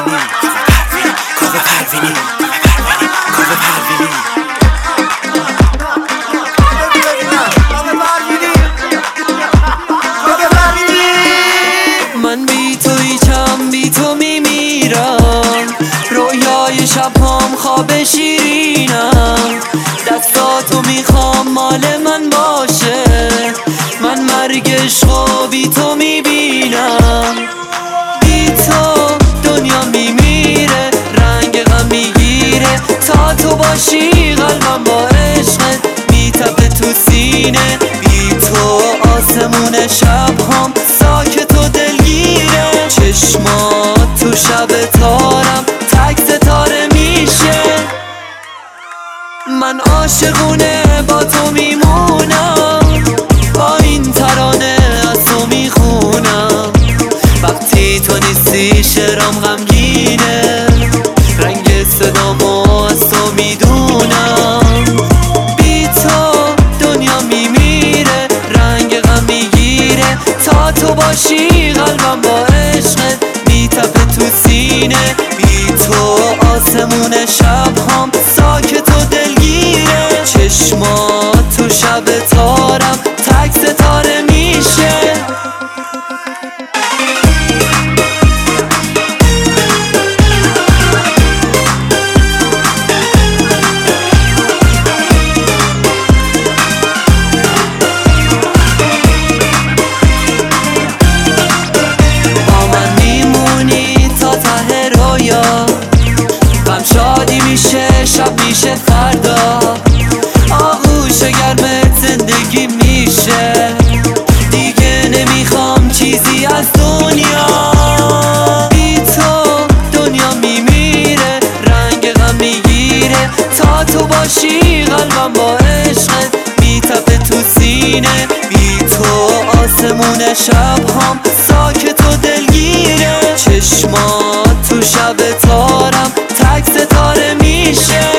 پروینی کاوه پروینی من بی تو هیچم، بی تو میمیرم، رویای شبام خواب شیرینم، دستاتو میخوام مال من باشه، من مرگ عشقو بی تو میبینم، بی تو دنیا میمیره، رنگ غم میگیره، تا تو باشی قلبم با عشقت میتپه تو سینه، بی تو آسمون شبهام ساکت و دلگیره، چشمات تو شب تارم تک ستاره میشه، من عاشقونه با تو میمونم، با این ترانه از تو میخونم، وقتی تو نیستی شعرام غمگینه، رنگ صدامو از تو میدونم، بی تو دنیا میمیره، رنگ غم میگیره، تا تو باشی قلبم با عشقت میتپه تو سینه، بی تو آسمون شبهام ساکت و دلگیره، چشمات تو شب تارم تک ستاره میشه. شادی میشه شب میشه فردا، آغوش گرمت زندگی میشه، دیگه نمیخوام چیزی از دنیا، بی تو دنیا میمیره، رنگ غم میگیره، تا تو باشی قلبم با عشقت میتپه تو سینه، بی تو آسمون شبهام ساکت و دلگیره، چشمات تو شب تارم تک ستاره میشه.